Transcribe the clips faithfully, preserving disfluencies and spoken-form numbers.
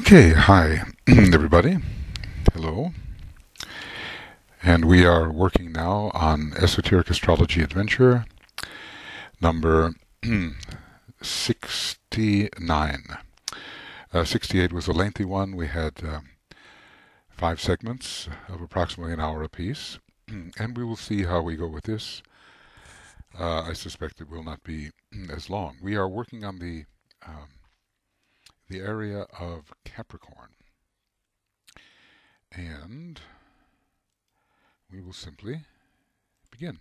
Okay, hi everybody. Hello. And we are working now on Esoteric Astrology Adventure number sixty-nine. Uh, sixty-eight was a lengthy one. We had uh, five segments of approximately an hour apiece. And we will see how we go with this. Uh, I suspect it will not be as long. We are working on the um, the area of Capricorn. And we will simply begin.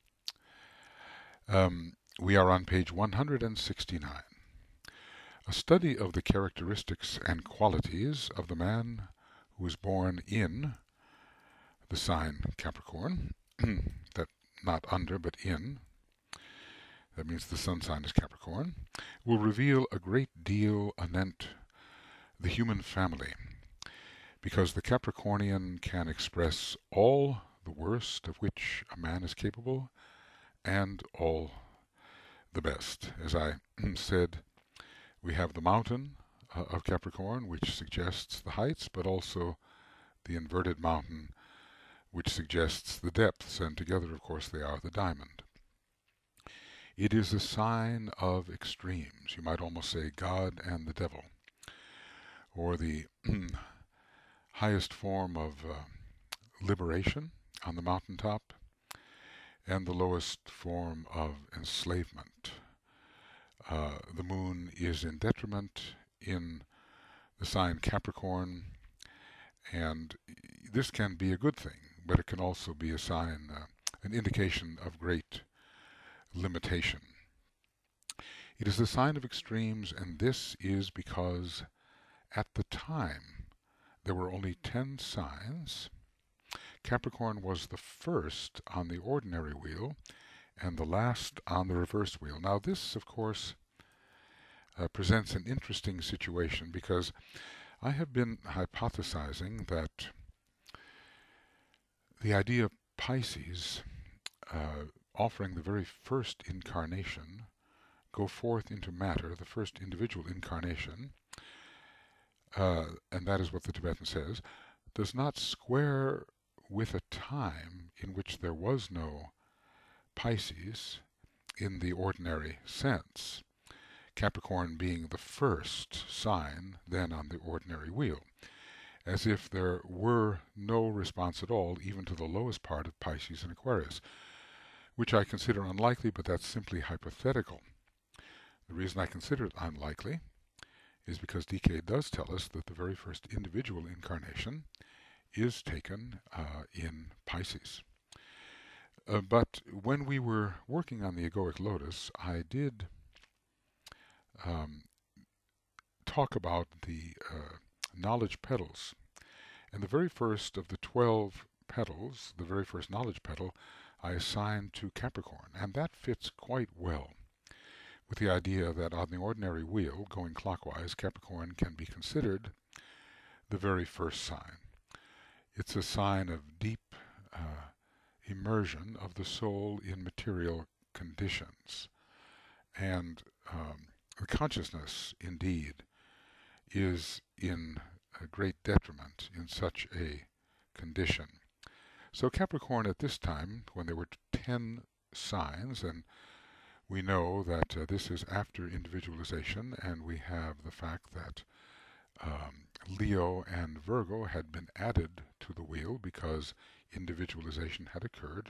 Um, we are on page one hundred sixty-nine. A study of the characteristics and qualities of the man who is born in the sign Capricorn, that not under but in, that means the sun sign is Capricorn, will reveal a great deal anent the human family, because the Capricornian can express all the worst of which a man is capable and all the best. As I said, we have the mountain uh, of Capricorn, which suggests the heights, but also the inverted mountain, which suggests the depths, and together, of course, they are the diamond. It is a sign of extremes. You might almost say God and the devil, or the highest form of uh, liberation on the mountaintop, and the lowest form of enslavement. Uh, the moon is in detriment in the sign Capricorn, and this can be a good thing, but it can also be a sign, uh, an indication of great limitation. It is the sign of extremes, and this is because at the time there were only ten signs. Capricorn was the first on the ordinary wheel and the last on the reverse wheel. Now this, of course, uh, presents an interesting situation, because I have been hypothesizing that the idea of Pisces uh, offering the very first incarnation, go forth into matter, the first individual incarnation, uh, and that is what the Tibetan says, does not square with a time in which there was no Pisces in the ordinary sense, Capricorn being the first sign then on the ordinary wheel, as if there were no response at all even to the lowest part of Pisces and Aquarius, which I consider unlikely, but that's simply hypothetical. The reason I consider it unlikely is because D K does tell us that the very first individual incarnation is taken uh, in Pisces. Uh, but when we were working on the egoic lotus, I did um, talk about the uh, knowledge petals. And the very first of the twelve petals, the very first knowledge petal, I assigned to Capricorn. And that fits quite well with the idea that on the ordinary wheel, going clockwise, Capricorn can be considered the very first sign. It's a sign of deep uh, immersion of the soul in material conditions. And um, the consciousness, indeed, is in a great detriment in such a condition. So Capricorn at this time, when there were ten signs, and we know that uh, this is after individualization, and we have the fact that um, Leo and Virgo had been added to the wheel because individualization had occurred.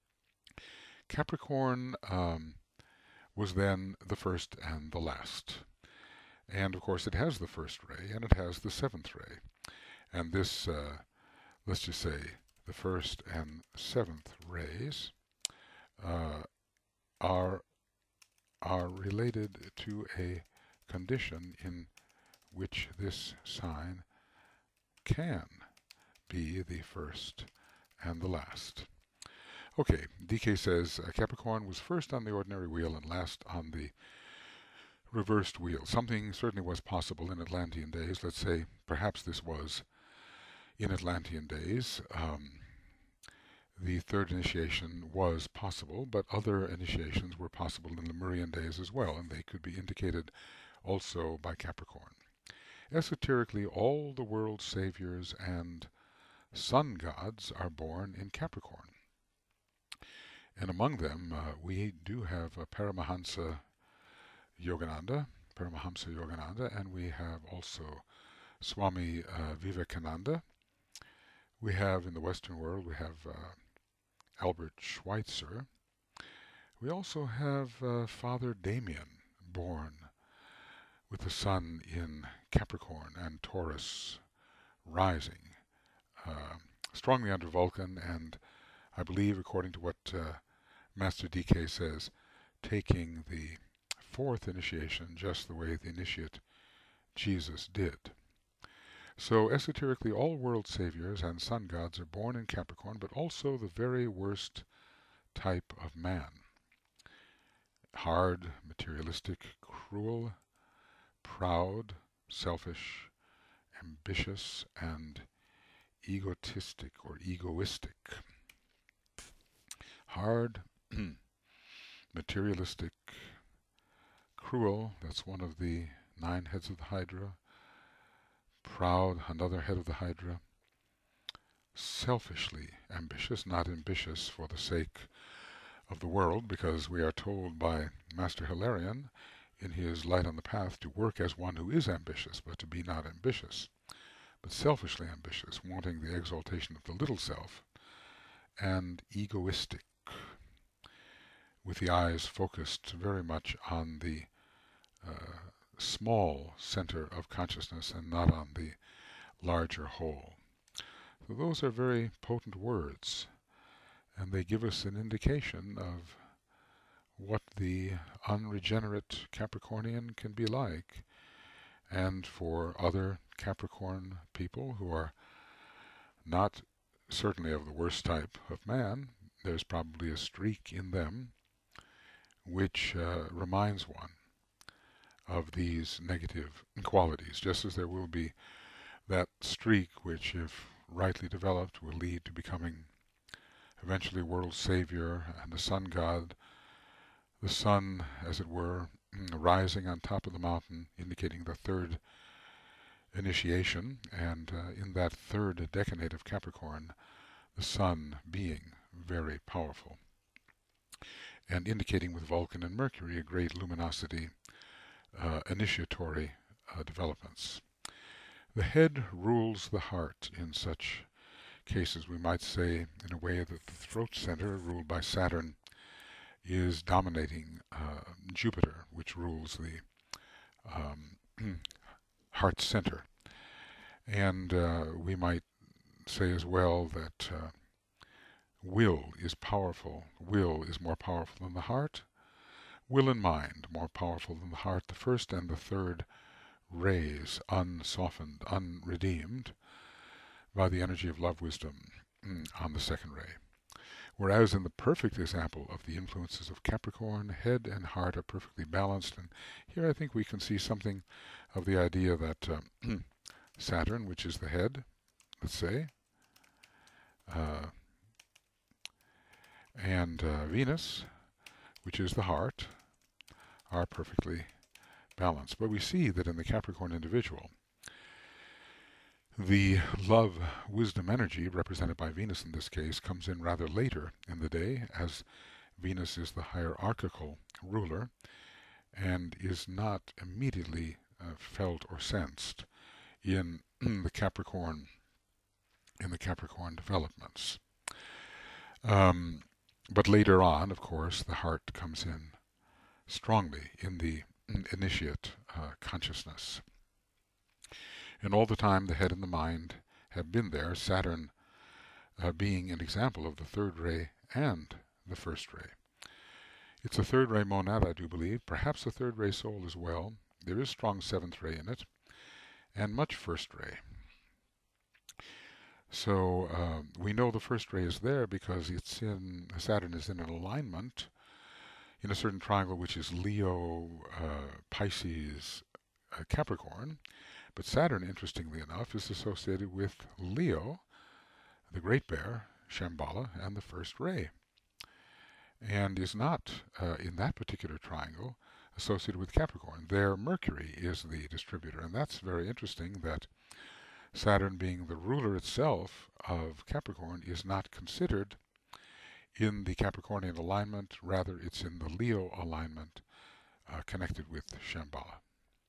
Capricorn um, was then the first and the last. And of course it has the first ray and it has the seventh ray. And this, uh, let's just say, the first and seventh rays uh, are are related to a condition in which this sign can be the first and the last. Okay, D K says uh, Capricorn was first on the ordinary wheel and last on the reversed wheel. Something certainly was possible in Atlantean days. Let's say perhaps this was in Atlantean days. Um, the third initiation was possible, but other initiations were possible in Lemurian days as well, and they could be indicated also by Capricorn. esoterically all the world's saviors and sun gods are born in Capricorn. And among them, uh, we do have uh, Paramahansa Yogananda, Paramahamsa Yogananda, and we have also Swami uh, Vivekananda. We have in the Western world, we have uh, Albert Schweitzer. We also have uh, Father Damien, born with the sun in Capricorn and Taurus rising, uh, strongly under Vulcan, and I believe, according to what uh, Master D K says, taking the fourth initiation just the way the initiate Jesus did. So esoterically, all world saviors and sun gods are born in Capricorn, but also the very worst type of man. Hard, materialistic, cruel, proud, selfish, ambitious, and egotistic or egoistic. Hard, materialistic, cruel, that's one of the nine heads of the Hydra. Proud, another head of the Hydra. Selfishly ambitious, not ambitious for the sake of the world, because we are told by Master Hilarion in his Light on the Path to work as one who is ambitious, but to be not ambitious, but selfishly ambitious, wanting the exaltation of the little self, and egoistic, with the eyes focused very much on the uh, small center of consciousness and not on the larger whole. So those are very potent words, and they give us an indication of what the unregenerate Capricornian can be like. And for other Capricorn people who are not certainly of the worst type of man, there's probably a streak in them which uh, reminds one of these negative qualities, just as there will be that streak which, if rightly developed, will lead to becoming eventually world savior and the sun god, the sun, as it were, rising on top of the mountain, indicating the third initiation, and uh, in that third decade of Capricorn, the sun being very powerful, and indicating with Vulcan and Mercury a great luminosity, uh, initiatory uh, developments. The head rules the heart in such cases. We might say, in a way, that the throat center, ruled by Saturn, is dominating uh, Jupiter, which rules the um, heart center. And uh, we might say as well that uh, will is powerful. Will is more powerful than the heart. Will and mind more powerful than the heart. The first and the third rays, unsoftened, unredeemed by the energy of love wisdom on the second ray. Whereas in the perfect example of the influences of Capricorn, head and heart are perfectly balanced. And here I think we can see something of the idea that um, Saturn, which is the head, let's say, uh, and uh, Venus, which is the heart, are perfectly balanced. But we see that in the Capricorn individual, the love wisdom energy, represented by Venus in this case, comes in rather later in the day, as Venus is the hierarchical ruler and is not immediately uh, felt or sensed in the Capricorn in the Capricorn developments. Um, but later on, of course, the heart comes in strongly in the initiate uh, consciousness. And all the time the head and the mind have been there, Saturn uh, being an example of the third ray and the first ray. It's a third ray monad, I do believe, perhaps a third ray soul as well. There is strong seventh ray in it, and much first ray. So uh, we know the first ray is there because it's in Saturn is in an alignment in a certain triangle which is Leo, uh, Pisces, uh, Capricorn. But Saturn, interestingly enough, is associated with Leo, the Great Bear, Shambhala, and the first ray, and is not, uh, in that particular triangle, associated with Capricorn. There Mercury is the distributor, and that's very interesting that Saturn, being the ruler itself of Capricorn, is not considered in the Capricornian alignment. Rather, it's in the Leo alignment uh, connected with Shambhala.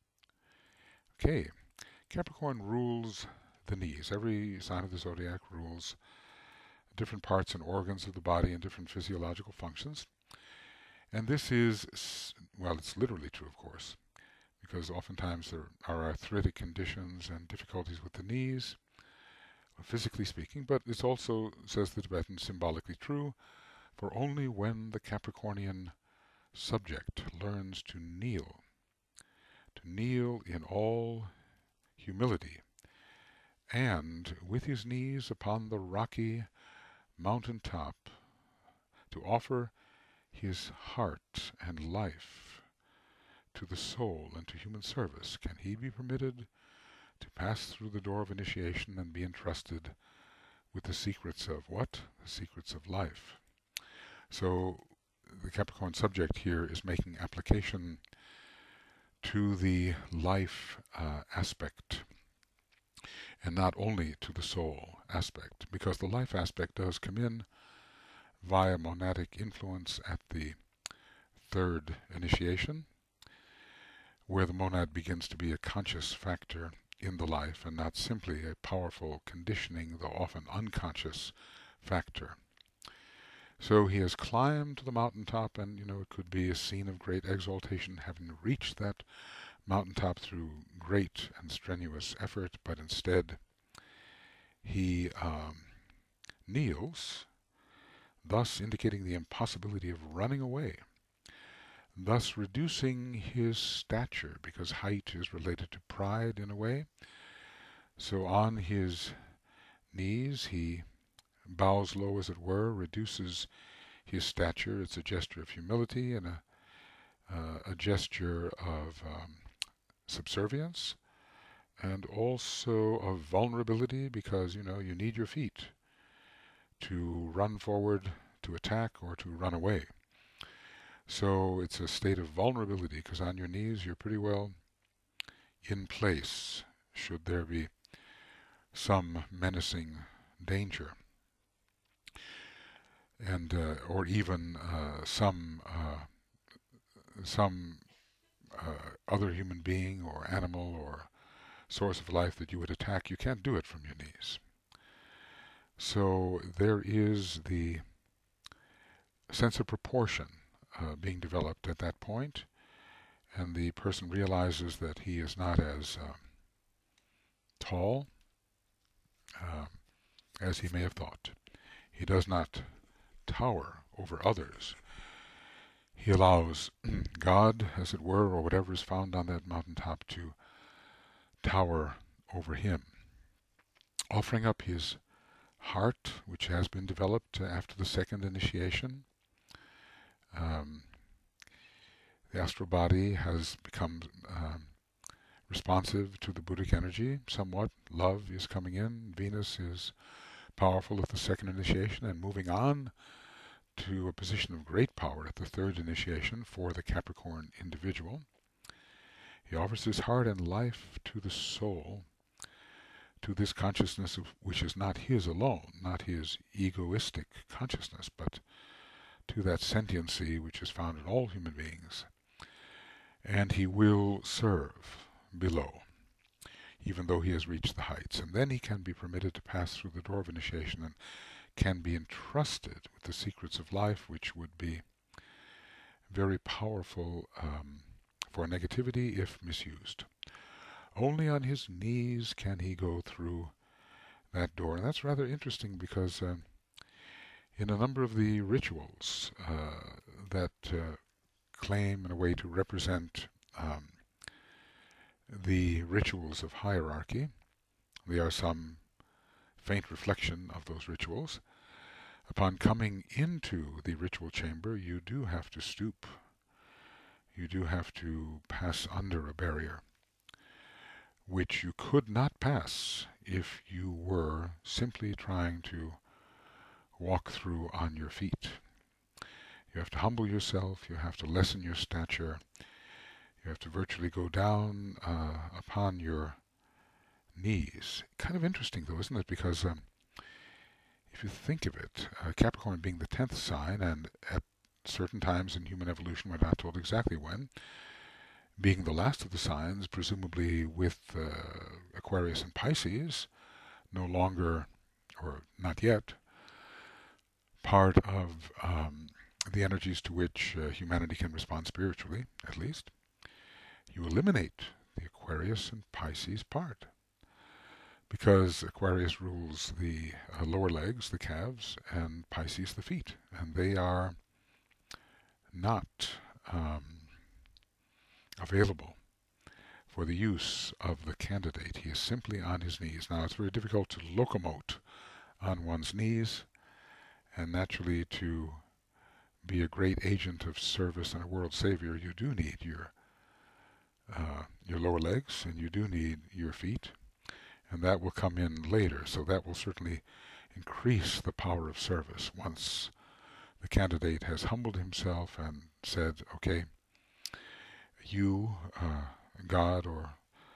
Okay, Capricorn rules the knees. Every sign of the zodiac rules different parts and organs of the body and different physiological functions. And this is, well, it's literally true, of course, because oftentimes there are arthritic conditions and difficulties with the knees, physically speaking, but it's also, says the Tibetan, symbolically true, for only when the Capricornian subject learns to kneel, to kneel in all humility, and with his knees upon the rocky mountain top, to offer his heart and life to the soul and to human service, can he be permitted to pass through the door of initiation and be entrusted with the secrets of what? The secrets of life. So the Capricorn subject here is making application to the life uh, aspect, and not only to the soul aspect, because the life aspect does come in via monadic influence at the third initiation, where the monad begins to be a conscious factor in the life and not simply a powerful conditioning, though often unconscious, factor. So he has climbed to the mountaintop, and you know it could be a scene of great exaltation, having reached that mountaintop through great and strenuous effort, but instead he um, kneels, thus indicating the impossibility of running away, thus reducing his stature, because height is related to pride in a way. So on his knees he bows low, as it were, reduces his stature. It's a gesture of humility and a, uh, a gesture of um, subservience, and also of vulnerability, because you know you need your feet to run forward, to attack, or to run away. So it's a state of vulnerability, because on your knees you're pretty well in place should there be some menacing danger, and uh, or even uh, some uh, some uh, other human being or animal or source of life that you would attack. You can't do it from your knees. So there is the sense of proportion uh, being developed at that point, and the person realizes that he is not as uh, tall uh, as he may have thought. He does not tower over others. He allows God, as it were, or whatever is found on that mountaintop, to tower over him, offering up his heart, which has been developed after the second initiation. Um, the astral body has become um, responsive to the Buddhic energy somewhat. Love is coming in. Venus is powerful at the second initiation and moving on to a position of great power at the third initiation for the Capricorn individual. He offers his heart and life to the soul, to this consciousness of, which is not his alone, not his egoistic consciousness, but to that sentiency which is found in all human beings. And he will serve below, even though he has reached the heights. And then he can be permitted to pass through the door of initiation and can be entrusted with the secrets of life, which would be very powerful um, for negativity if misused. Only on his knees can he go through that door. And that's rather interesting, because uh, in a number of the rituals uh, that uh, claim in a way to represent um, the rituals of hierarchy, there are some faint reflection of those rituals. Upon coming into the ritual chamber, you do have to stoop. You do have to pass under a barrier, which you could not pass if you were simply trying to walk through on your feet. You have to humble yourself, you have to lessen your stature, You have to virtually go down uh, upon your knees. Kind of interesting, though, isn't it? Because um, if you think of it, uh, Capricorn being the tenth sign, and at certain times in human evolution, we're not told exactly when, being the last of the signs, presumably with uh, Aquarius and Pisces, no longer, or not yet, part of um, the energies to which uh, humanity can respond spiritually, at least, you eliminate the Aquarius and Pisces part. Because Aquarius rules the uh, lower legs, the calves, and Pisces the feet. And they are not um, available for the use of the candidate. He is simply on his knees. Now, it's very difficult to locomote on one's knees, and naturally to be a great agent of service and a world savior, you do need your uh, your lower legs, and you do need your feet, and that will come in later. So that will certainly increase the power of service once the candidate has humbled himself and said, okay, you, uh, God, or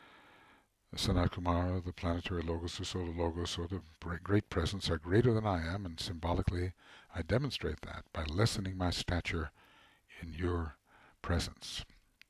Sanat Kumara, the planetary logos, the solar logos, or the great presence are greater than I am, and symbolically I demonstrate that by lessening my stature in your presence.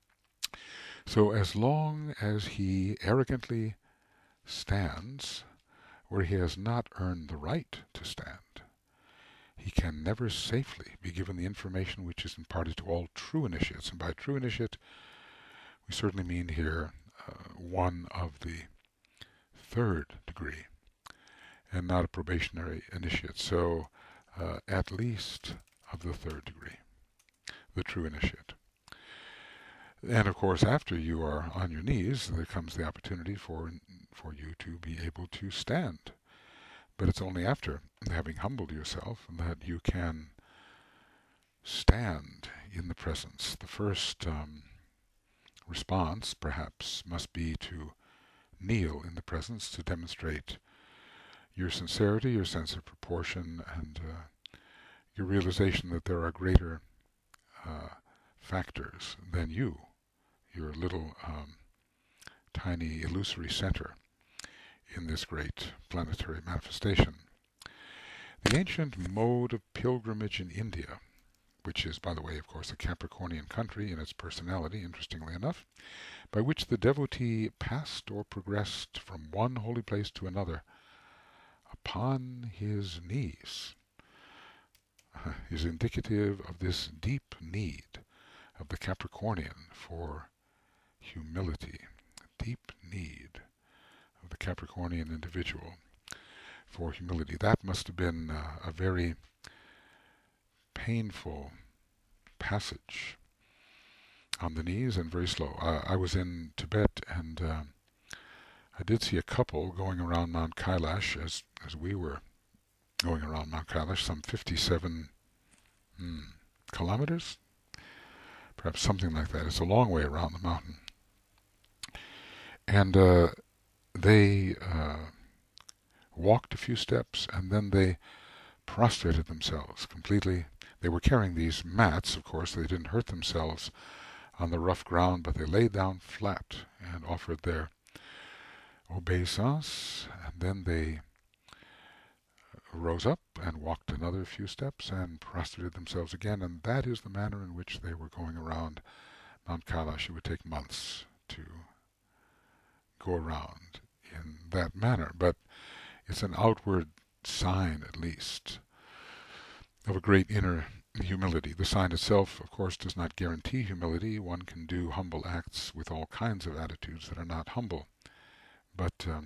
So as long as he arrogantly stands where he has not earned the right to stand, he can never safely be given the information which is imparted to all true initiates. And by true initiate, we certainly mean here uh, one of the third degree, and not a probationary initiate. So uh, at least of the third degree, the true initiate. And of course, after you are on your knees, there comes the opportunity for for you to be able to stand. But it's only after having humbled yourself that you can stand in the presence. The first um, response, perhaps, must be to kneel in the presence to demonstrate your sincerity, your sense of proportion, and uh, your realization that there are greater uh, factors than you, your little um, tiny illusory center in this great planetary manifestation. The ancient mode of pilgrimage in India, which is, by the way, of course, a Capricornian country in its personality, interestingly enough, by which the devotee passed or progressed from one holy place to another upon his knees, is indicative of this deep need of the Capricornian for humility, deep need of the Capricornian individual for humility. That must have been uh, a very painful passage on the knees, and very slow. Uh, I was in Tibet, and uh, I did see a couple going around Mount Kailash as, as we were going around Mount Kailash, some fifty-seven hmm, kilometers, perhaps something like that. It's a long way around the mountain. And uh, they uh, walked a few steps, and then they prostrated themselves completely. They were carrying these mats, of course. They didn't hurt themselves on the rough ground, but they lay down flat and offered their obeisance, and then they rose up and walked another few steps and prostrated themselves again, and that is the manner in which they were going around Mount Kailash. It would take months to go around in that manner, but it's an outward sign, at least, of a great inner humility. The sign itself, of course, does not guarantee humility. One can do humble acts with all kinds of attitudes that are not humble. But um,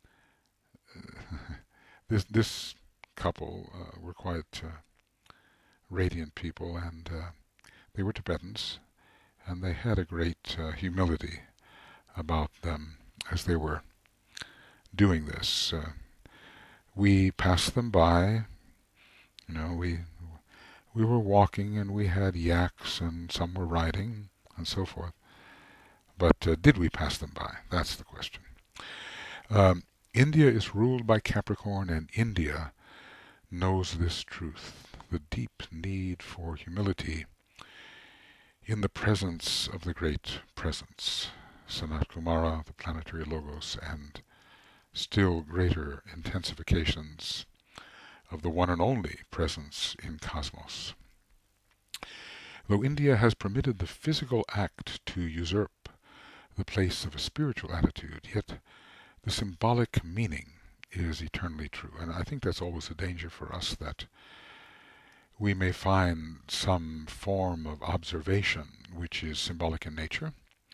this this couple uh, were quite uh, radiant people, and uh, they were Tibetans, and they had a great uh, humility about them as they were doing this. Uh, we passed them by. You know, we we were walking, and we had yaks, and some were riding, and so forth. But uh, did we pass them by? That's the question. Um, India is ruled by Capricorn, and India knows this truth, the deep need for humility in the presence of the great presence, Sanat Kumara, the planetary logos, and still greater intensifications of the one and only presence in cosmos. Though India has permitted the physical act to usurp the place of a spiritual attitude, yet the symbolic meaning is eternally true. And I think that's always a danger for us, that we may find some form of observation which is symbolic in nature,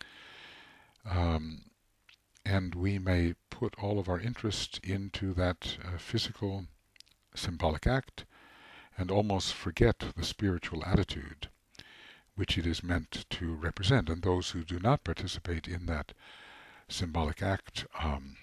um, and we may put all of our interest into that uh, physical symbolic act and almost forget the spiritual attitude which it is meant to represent. And those who do not participate in that symbolic act um,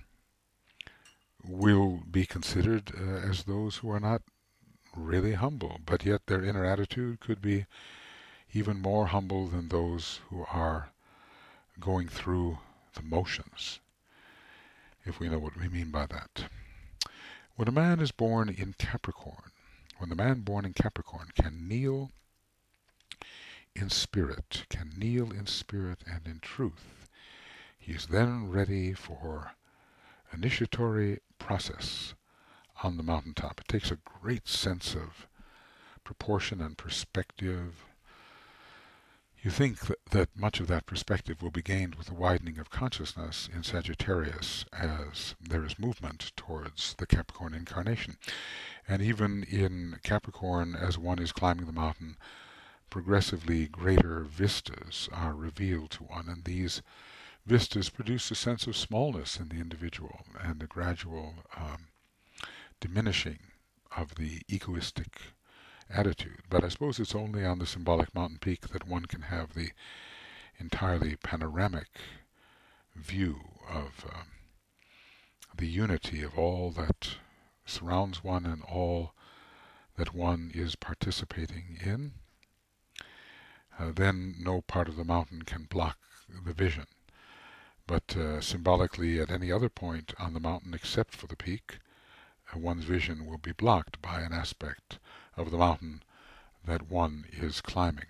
will be considered uh, as those who are not really humble, but yet their inner attitude could be even more humble than those who are going through the motions, if we know what we mean by that. When a man is born in Capricorn, when the man born in Capricorn can kneel in spirit, can kneel in spirit and in truth, he is then ready for initiatory process on the mountaintop. It takes a great sense of proportion and perspective. You think that, that much of that perspective will be gained with the widening of consciousness in Sagittarius as there is movement towards the Capricorn incarnation. And even in Capricorn, as one is climbing the mountain, progressively greater vistas are revealed to one, and these vistas produce a sense of smallness in the individual and a gradual um, diminishing of the egoistic attitude. But I suppose it's only on the symbolic mountain peak that one can have the entirely panoramic view of um, the unity of all that surrounds one and all that one is participating in. Uh, then no part of the mountain can block the vision. But uh, symbolically, at any other point on the mountain except for the peak, uh, one's vision will be blocked by an aspect of the mountain that one is climbing.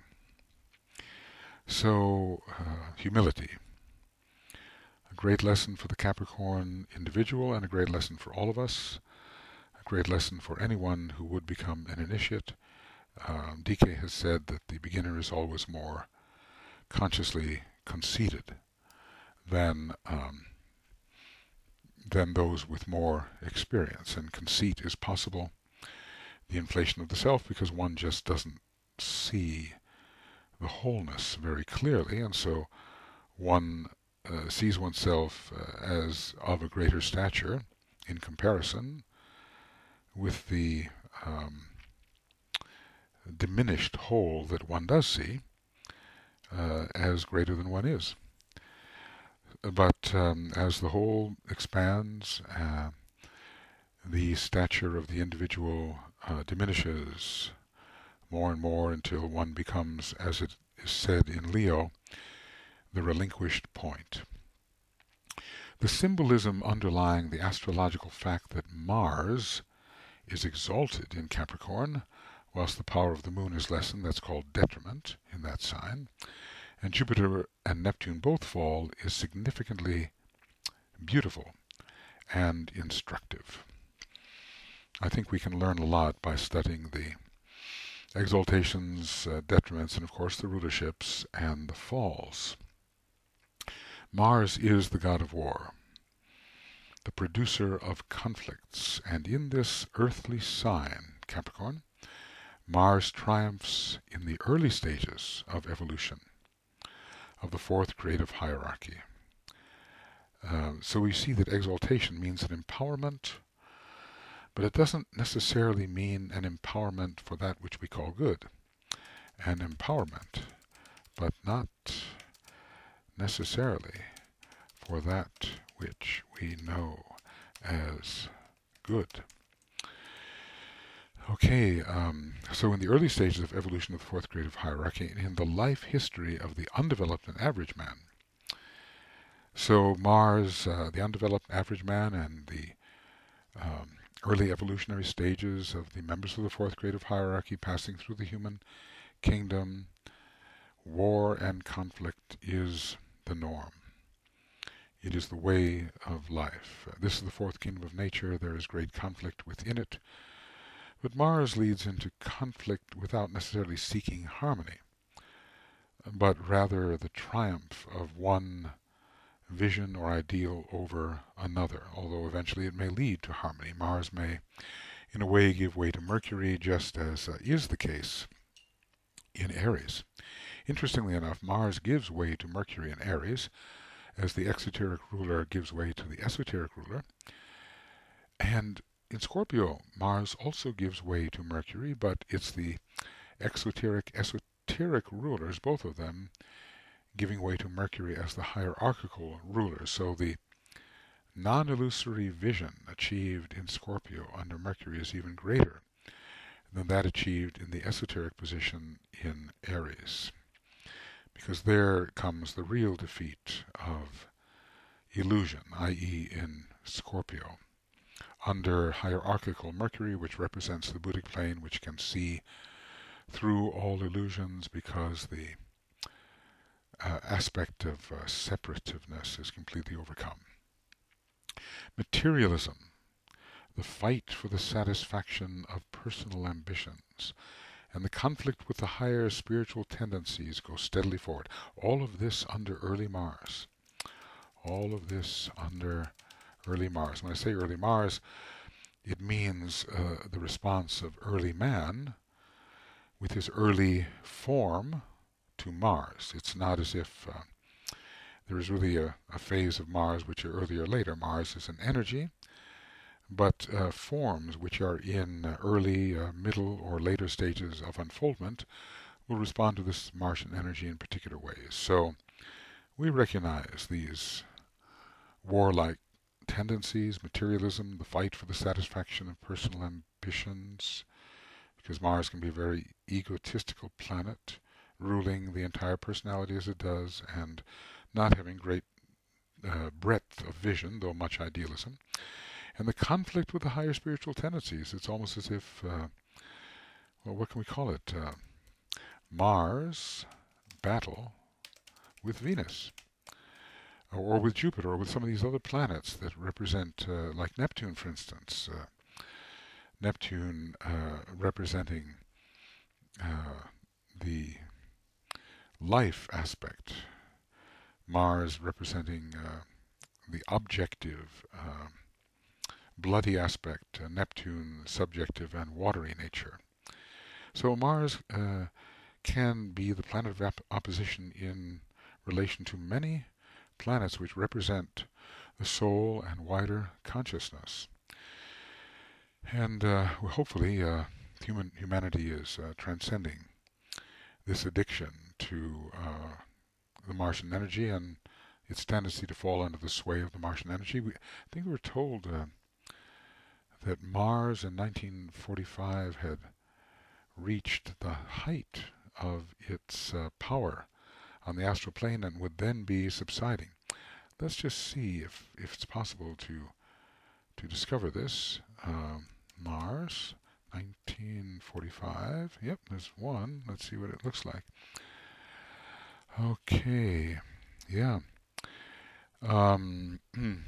So, uh, humility. A great lesson for the Capricorn individual and a great lesson for all of us. A great lesson for anyone who would become an initiate. Um, D K has said that the beginner is always more consciously conceited than um, than those with more experience. And conceit is possible, the inflation of the self, because one just doesn't see the wholeness very clearly, and so one uh, sees oneself uh, as of a greater stature in comparison with the um, diminished whole that one does see uh, as greater than one is. But um, as the whole expands, uh, the stature of the individual uh, diminishes more and more until one becomes, as it is said in Leo, the relinquished point. The symbolism underlying the astrological fact that Mars is exalted in Capricorn, whilst the power of the moon is lessened, that's called detriment in that sign, and Jupiter and Neptune both fall, is significantly beautiful and instructive. I think we can learn a lot by studying the exaltations, uh, detriments, and of course the rulerships and the falls. Mars is the god of war, the producer of conflicts, and in this earthly sign, Capricorn, Mars triumphs in the early stages of evolution, of the fourth creative hierarchy. Uh, so we see that exaltation means an empowerment, but it doesn't necessarily mean an empowerment for that which we call good. An empowerment, but not necessarily for that which we know as good. Okay, um, so in the early stages of evolution of the fourth creative hierarchy, in the life history of the undeveloped and average man, so Mars, uh, the undeveloped average man, and the um, early evolutionary stages of the members of the fourth creative hierarchy passing through the human kingdom, war and conflict is the norm. It is the way of life. This is the fourth kingdom of nature. There is great conflict within it. But Mars leads into conflict without necessarily seeking harmony, but rather the triumph of one vision or ideal over another, although eventually it may lead to harmony. Mars may, in a way, give way to Mercury, just as uh, is the case in Aries. Interestingly enough, Mars gives way to Mercury in Aries, as the exoteric ruler gives way to the esoteric ruler. And in Scorpio, Mars also gives way to Mercury, but it's the exoteric, esoteric rulers, both of them, giving way to Mercury as the hierarchical ruler. So the non-illusory vision achieved in Scorpio under Mercury is even greater than that achieved in the esoteric position in Aries, because there comes the real defeat of illusion, that is in Scorpio, under hierarchical Mercury, which represents the Buddhic plane, which can see through all illusions because the uh, aspect of uh, separativeness is completely overcome. Materialism, the fight for the satisfaction of personal ambitions, and the conflict with the higher spiritual tendencies go steadily forward. All of this under early Mars. All of this under early Mars. When I say early Mars, it means uh, the response of early man with his early form to Mars. It's not as if uh, there is really a, a phase of Mars which are earlier or later. Mars is an energy, but uh, forms which are in early, uh, middle, or later stages of unfoldment will respond to this Martian energy in particular ways. So we recognize these warlike tendencies, materialism, the fight for the satisfaction of personal ambitions, because Mars can be a very egotistical planet, ruling the entire personality as it does, and not having great uh, breadth of vision, though much idealism. And the conflict with the higher spiritual tendencies. It's almost as if, uh, well, what can we call it? Uh, Mars battle with Venus, or, or with Jupiter, or with some of these other planets that represent, uh, like Neptune, for instance. Uh, Neptune uh, representing uh, the life aspect. Mars representing uh, the objective, uh, bloody aspect, uh, Neptune subjective and watery nature. So Mars uh, can be the planet of op opposition in relation to many planets which represent the soul and wider consciousness. And uh, well, hopefully uh, human humanity is uh, transcending this addiction to uh, the Martian energy and its tendency to fall under the sway of the Martian energy. We, I think we were told uh, that Mars in nineteen forty-five had reached the height of its uh, power on the astral plane and would then be subsiding. Let's just see if, if it's possible to to discover this. Um, Mars, nineteen forty-five. Yep, there's one. Let's see what it looks like. Okay, yeah. Um,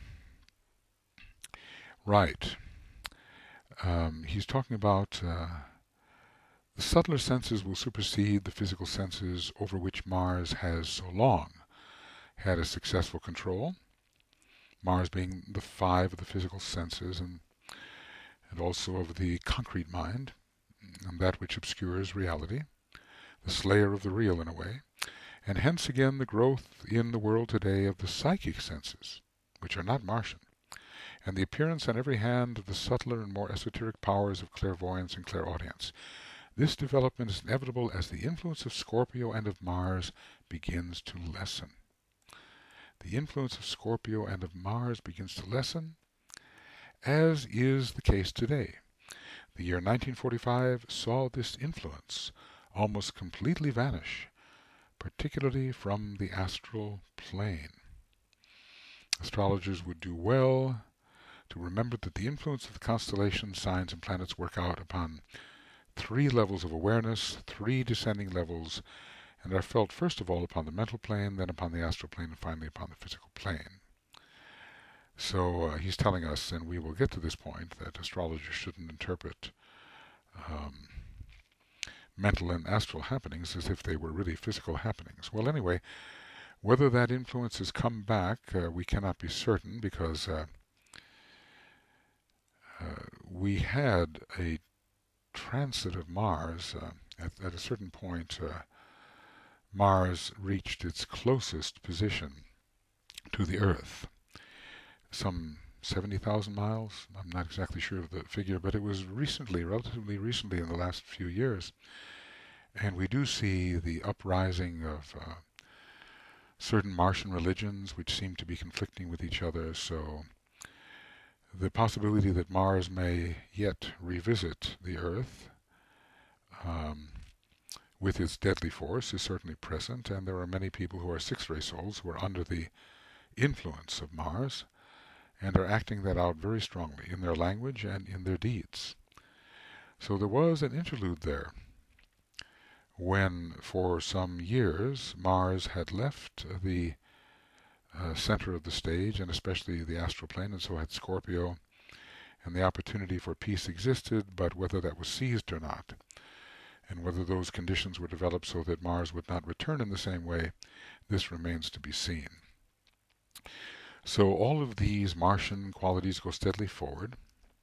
right. Um, he's talking about uh, the subtler senses will supersede the physical senses over which Mars has so long had a successful control. Mars being the five of the physical senses and and also of the concrete mind, and that which obscures reality, the slayer of the real in a way, and hence again the growth in the world today of the psychic senses, which are not Martian, and the appearance on every hand of the subtler and more esoteric powers of clairvoyance and clairaudience. This development is inevitable as the influence of Scorpio and of Mars begins to lessen. The influence of Scorpio and of Mars begins to lessen, as is the case today. The year nineteen forty-five saw this influence almost completely vanish, particularly from the astral plane. Astrologers would do well to remember that the influence of the constellations, signs, and planets work out upon three levels of awareness, three descending levels, and are felt first of all upon the mental plane, then upon the astral plane, and finally upon the physical plane. So uh, he's telling us, and we will get to this point, that astrologers shouldn't interpret um, mental and astral happenings as if they were really physical happenings. Well, anyway, whether that influence has come back, uh, we cannot be certain, because uh, uh, we had a transit of Mars. Uh, at, at a certain point, uh, Mars reached its closest position to the Earth, some seventy thousand miles. I'm not exactly sure of the figure, but it was recently, relatively recently in the last few years. And we do see the uprising of uh, certain Martian religions which seem to be conflicting with each other. So the possibility that Mars may yet revisit the Earth um, with its deadly force is certainly present, and there are many people who are sixth-ray souls who are under the influence of Mars and are acting that out very strongly in their language and in their deeds. So there was an interlude there when, for some years, Mars had left the uh, center of the stage, and especially the astral plane, and so had Scorpio, and the opportunity for peace existed, but whether that was seized or not, and whether those conditions were developed so that Mars would not return in the same way, this remains to be seen. So all of these Martian qualities go steadily forward,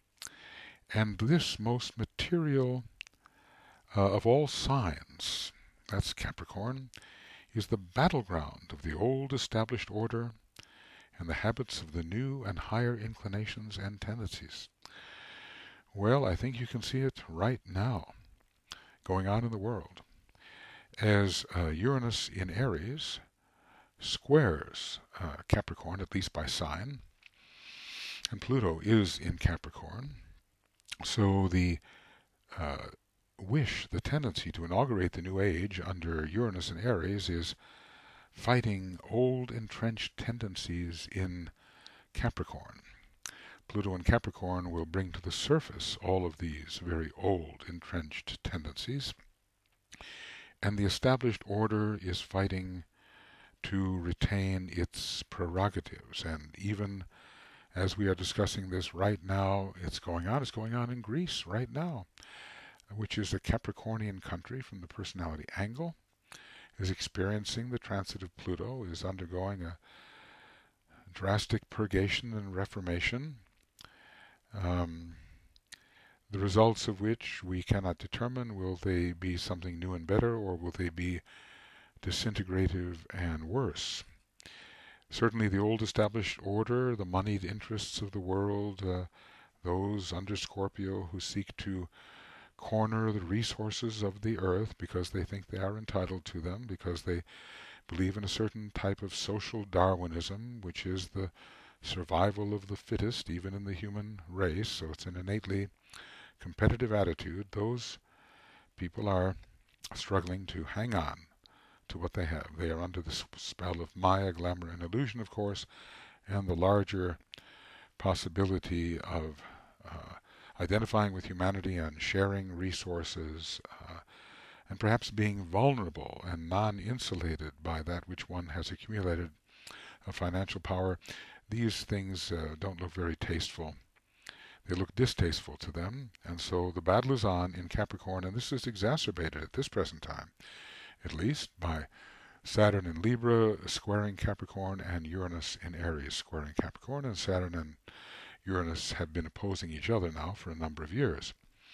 and this most material uh, of all signs, that's Capricorn, is the battleground of the old established order and the habits of the new and higher inclinations and tendencies. Well, I think you can see it right now going on in the world, as uh, Uranus in Aries squares uh, Capricorn, at least by sign, and Pluto is in Capricorn. So the uh, wish, the tendency to inaugurate the new age under Uranus in Aries is fighting old entrenched tendencies in Capricorn. Pluto in Capricorn will bring to the surface all of these very old entrenched tendencies, and the established order is fighting to retain its prerogatives. And even as we are discussing this right now, it's going on. It's going on in Greece right now, which is a Capricornian country from the personality angle, is experiencing the transit of Pluto, is undergoing a drastic purgation and reformation, um, the results of which we cannot determine. Will they be something new and better, or will they be disintegrative and worse? Certainly the old established order, the moneyed interests of the world, uh, those under Scorpio who seek to corner the resources of the earth because they think they are entitled to them, because they believe in a certain type of social Darwinism, which is the survival of the fittest, even in the human race. So it's an innately competitive attitude. Those people are struggling to hang on to what they have. They are under the spell of Maya, glamour, and illusion, of course, and the larger possibility of uh, identifying with humanity and sharing resources, uh, and perhaps being vulnerable and non-insulated by that which one has accumulated of financial power. These things uh, don't look very tasteful. They look distasteful to them, and so the battle is on in Capricorn, and this is exacerbated at this present time, at least, by Saturn in Libra squaring Capricorn and Uranus in Aries squaring Capricorn, and Saturn and Uranus have been opposing each other now for a number of years.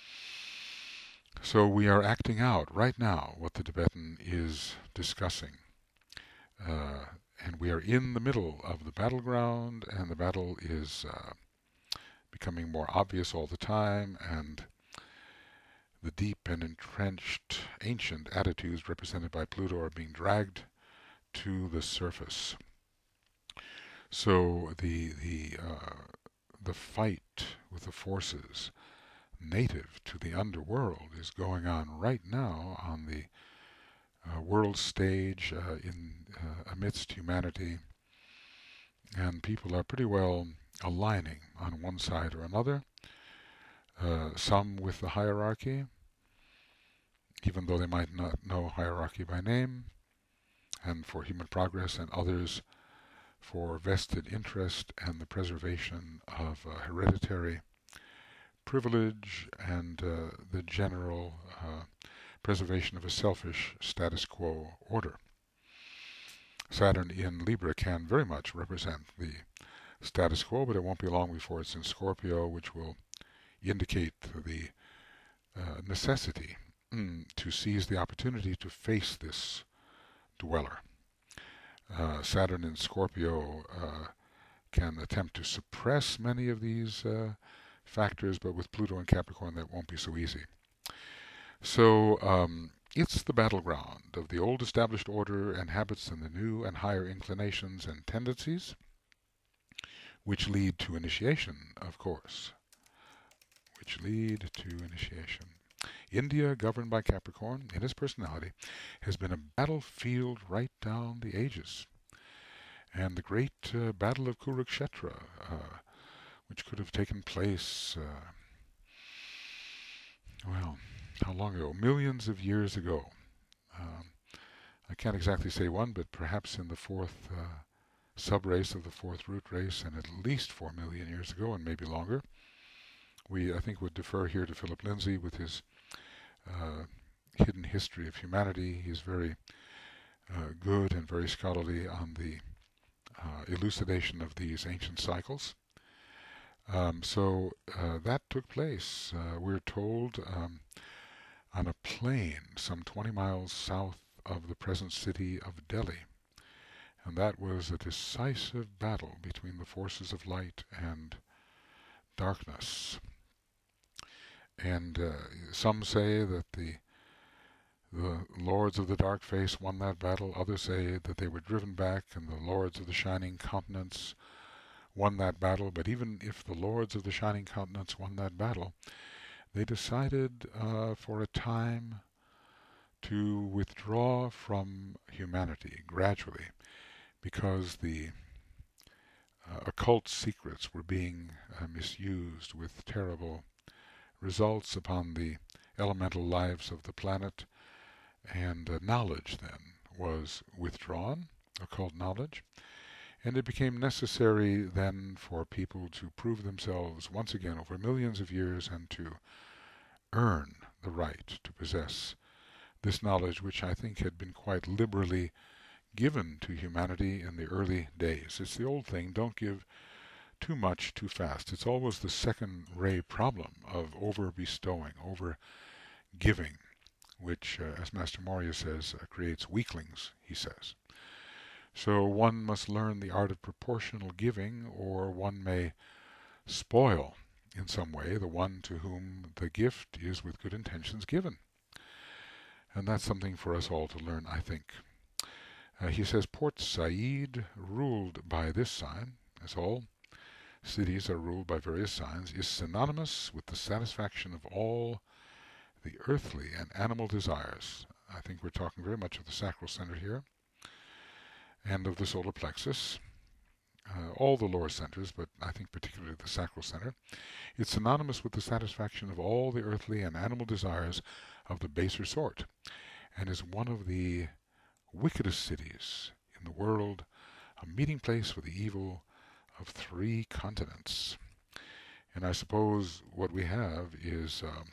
So we are acting out right now what the Tibetan is discussing. Uh, and we are in the middle of the battleground, and the battle is uh, becoming more obvious all the time, and the deep and entrenched ancient attitudes represented by Pluto are being dragged to the surface. So the the uh, the fight with the forces native to the underworld is going on right now on the uh, world stage, uh, in uh, amidst humanity, and people are pretty well aligning on one side or another. Uh, some with the hierarchy, even though they might not know hierarchy by name, and for human progress, and others for vested interest and the preservation of uh, hereditary privilege and uh, the general uh, preservation of a selfish status quo order. Saturn in Libra can very much represent the status quo, but it won't be long before it's in Scorpio, which will indicate the uh, necessity mm, to seize the opportunity to face this dweller. Uh, Saturn in Scorpio uh, can attempt to suppress many of these uh, factors, but with Pluto in Capricorn that won't be so easy. So um, it's the battleground of the old established order and habits and the new and higher inclinations and tendencies, which lead to initiation, of course, which lead to initiation. India, governed by Capricorn in its personality, has been a battlefield right down the ages. And the great uh, Battle of Kurukshetra, uh, which could have taken place, uh, well, how long ago? Millions of years ago. Um, I can't exactly say when, but perhaps in the fourth uh, sub-race of the fourth root race, and at least four million years ago, and maybe longer. We, I think, would defer here to Philip Lindsay with his uh, hidden history of humanity. He's very uh, good and very scholarly on the uh, elucidation of these ancient cycles. Um, so uh, that took place, uh, we're told, um, on a plain some twenty miles south of the present city of Delhi. And that was a decisive battle between the forces of light and darkness. And uh, some say that the the lords of the dark face won that battle. Others say that they were driven back and the lords of the shining countenance won that battle. But even if the lords of the shining countenance won that battle, they decided uh, for a time to withdraw from humanity gradually, because the uh, occult secrets were being uh, misused with terrible results upon the elemental lives of the planet, and uh, knowledge then was withdrawn, occult knowledge, and it became necessary then for people to prove themselves once again over millions of years and to earn the right to possess this knowledge, which I think had been quite liberally given to humanity in the early days. It's the old thing, don't give too much too fast. It's always the second ray problem of over-bestowing, over-giving, which, uh, as Master Morya says, uh, creates weaklings, he says. So one must learn the art of proportional giving, or one may spoil in some way the one to whom the gift is with good intentions given. And that's something for us all to learn, I think. Uh, he says, Port Said, ruled by this sign, as all cities are ruled by various signs, is synonymous with the satisfaction of all the earthly and animal desires. I think we're talking very much of the sacral center here, and of the solar plexus, uh, all the lower centers, but I think particularly the sacral center. It's synonymous with the satisfaction of all the earthly and animal desires of the baser sort, and is one of the wickedest cities in the world, a meeting place for the evil of three continents. And I suppose what we have is um,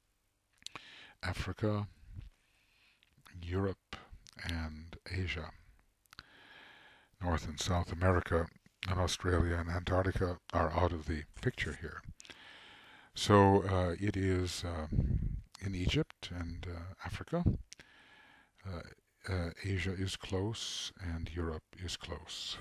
Africa, Europe, and Asia. North and South America and Australia and Antarctica are out of the picture here. So uh, it is uh, in Egypt and uh, Africa. Uh, uh, Asia is close and Europe is close.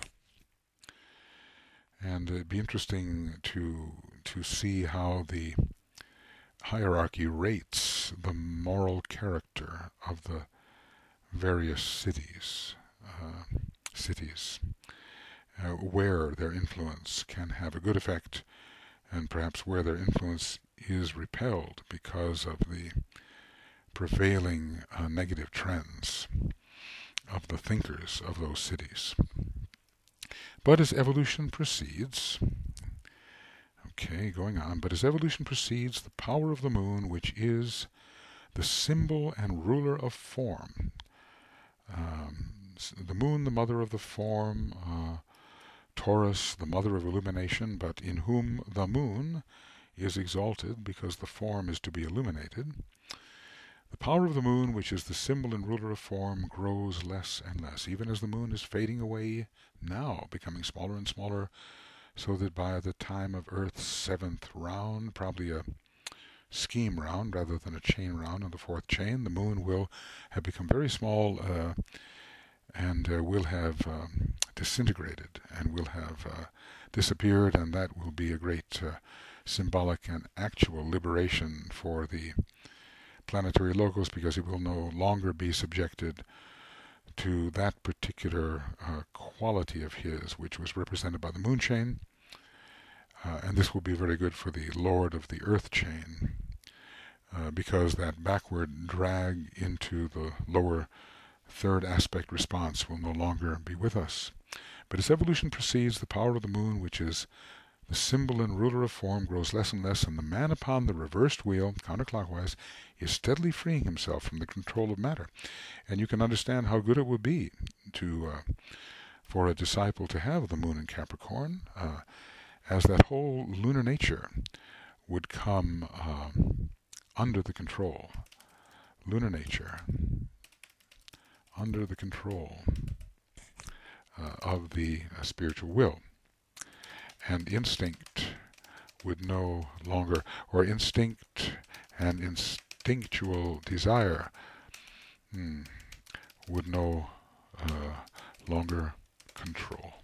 And it'd be interesting to to see how the hierarchy rates the moral character of the various cities, uh, cities, uh, where their influence can have a good effect, and perhaps where their influence is repelled because of the prevailing uh, negative trends of the thinkers of those cities. But as evolution proceeds, okay, going on, but as evolution proceeds, the power of the moon, which is the symbol and ruler of form, um, the moon, the mother of the form, uh, Taurus, the mother of illumination, but in whom the moon is exalted because the form is to be illuminated. The power of the moon, which is the symbol and ruler of form, grows less and less, even as the moon is fading away now, becoming smaller and smaller, so that by the time of Earth's seventh round, probably a scheme round rather than a chain round on the fourth chain, the moon will have become very small uh, and uh, will have um, disintegrated and will have uh, disappeared, and that will be a great uh, symbolic and actual liberation for the planetary logos, because it will no longer be subjected to that particular uh, quality of his, which was represented by the moon chain. Uh, and this will be very good for the Lord of the Earth chain, uh, because that backward drag into the lower third aspect response will no longer be with us. But as evolution proceeds, the power of the moon, which is the symbol and ruler of form, grows less and less, and the man upon the reversed wheel, counterclockwise, is steadily freeing himself from the control of matter. And you can understand how good it would be to uh, for a disciple to have the moon in Capricorn, uh, as that whole lunar nature would come uh, under the control. Lunar nature under the control uh, of the uh, spiritual will. And instinct would no longer, or instinct and instinctual desire hmm, would no uh, longer control.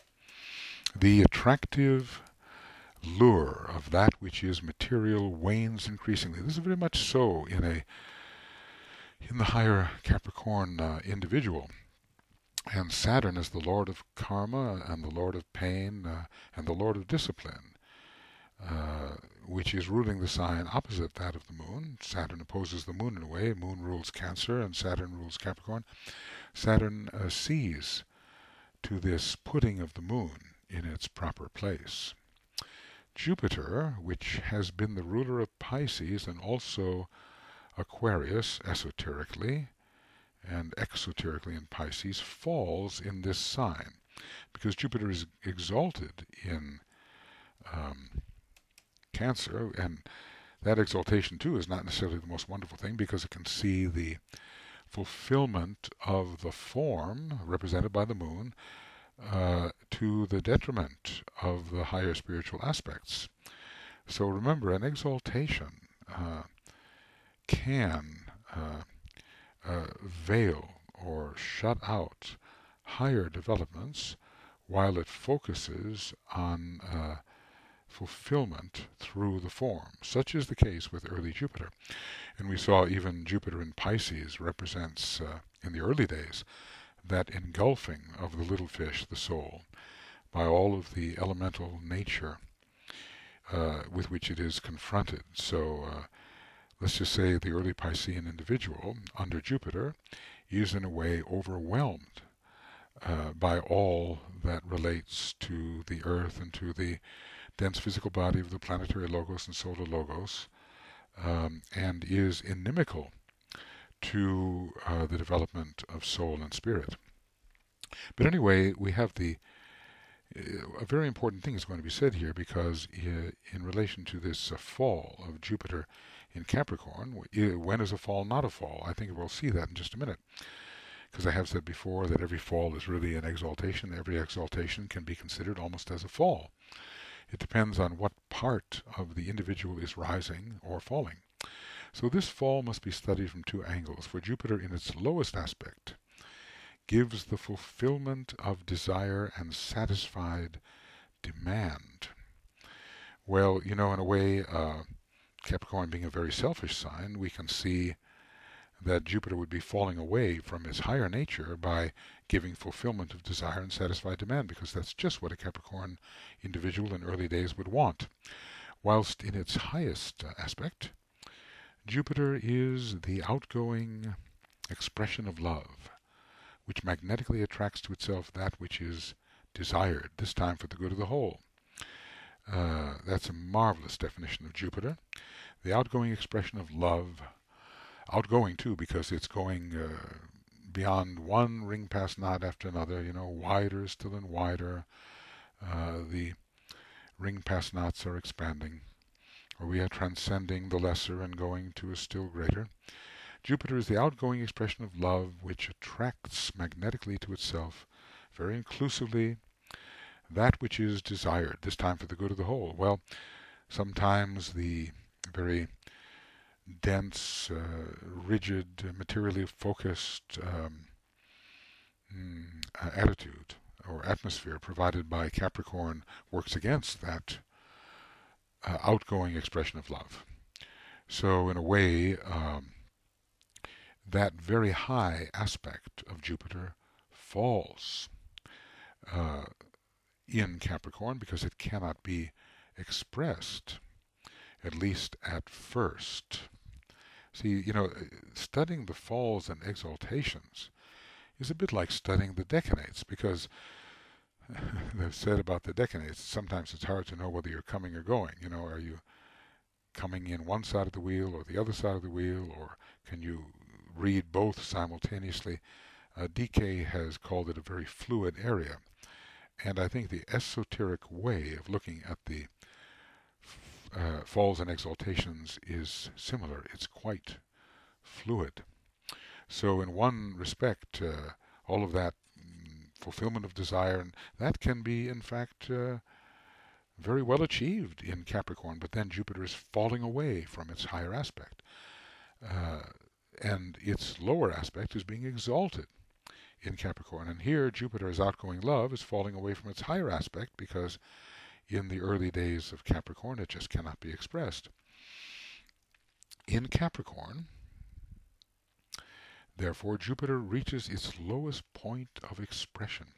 The attractive lure of that which is material wanes increasingly. This is very much so in a in the higher Capricorn uh, individual. And Saturn is the lord of karma and the lord of pain uh, and the lord of discipline, uh, which is ruling the sign opposite that of the moon. Saturn opposes the moon in a way. Moon rules Cancer and Saturn rules Capricorn. Saturn uh, sees to this putting of the moon in its proper place. Jupiter, which has been the ruler of Pisces and also Aquarius esoterically, and exoterically in Pisces, falls in this sign, because Jupiter is exalted in um, Cancer, and that exaltation too is not necessarily the most wonderful thing, because it can see the fulfillment of the form represented by the moon uh, to the detriment of the higher spiritual aspects. So remember, an exaltation uh, can uh, Uh, veil or shut out higher developments, while it focuses on uh, fulfillment through the form. Such is the case with early Jupiter. And we saw even Jupiter in Pisces represents, uh, in the early days, that engulfing of the little fish, the soul, by all of the elemental nature uh, with which it is confronted. So uh, let's just say the early Piscean individual under Jupiter is in a way overwhelmed uh, by all that relates to the earth and to the dense physical body of the planetary logos and solar logos, um, and is inimical to uh, the development of soul and spirit. But anyway, we have the uh, a very important thing is going to be said here, because uh, in relation to this uh, fall of Jupiter in Capricorn, when is a fall not a fall? I think we'll see that in just a minute, because I have said before that every fall is really an exaltation. Every exaltation can be considered almost as a fall. It depends on what part of the individual is rising or falling. So this fall must be studied from two angles. For Jupiter in its lowest aspect gives the fulfillment of desire and satisfied demand. Well, you know, in a way, uh, Capricorn being a very selfish sign, we can see that Jupiter would be falling away from his higher nature by giving fulfillment of desire and satisfied demand, because that's just what a Capricorn individual in early days would want. Whilst in its highest aspect, Jupiter is the outgoing expression of love, which magnetically attracts to itself that which is desired, this time for the good of the whole. Uh, that's a marvelous definition of Jupiter. The outgoing expression of love, outgoing too, because it's going uh, beyond one ring pass knot after another, you know, wider still and wider. Uh, the ring pass knots are expanding, or we are transcending the lesser and going to a still greater. Jupiter is the outgoing expression of love which attracts magnetically to itself, very inclusively, that which is desired, this time for the good of the whole. Well, sometimes the very dense, uh, rigid, materially focused um, mm, uh, attitude or atmosphere provided by Capricorn works against that uh, outgoing expression of love. So in a way, um, that very high aspect of Jupiter falls uh, in Capricorn because it cannot be expressed, at least at first. See, you know, studying the falls and exaltations is a bit like studying the decanates, because they've said about the decanates, sometimes it's hard to know whether you're coming or going. You know, are you coming in one side of the wheel or the other side of the wheel, or can you read both simultaneously? Uh, D K has called it a very fluid area, and I think the esoteric way of looking at the uh, falls and exaltations is similar. It's quite fluid. So in one respect, uh, all of that mm, fulfillment of desire, and that can be, in fact, uh, very well achieved in Capricorn, but then Jupiter is falling away from its higher aspect. Uh, and its lower aspect is being exalted in Capricorn. And here, Jupiter's outgoing love is falling away from its higher aspect because in the early days of Capricorn, it just cannot be expressed. In Capricorn, therefore, Jupiter reaches its lowest point of expression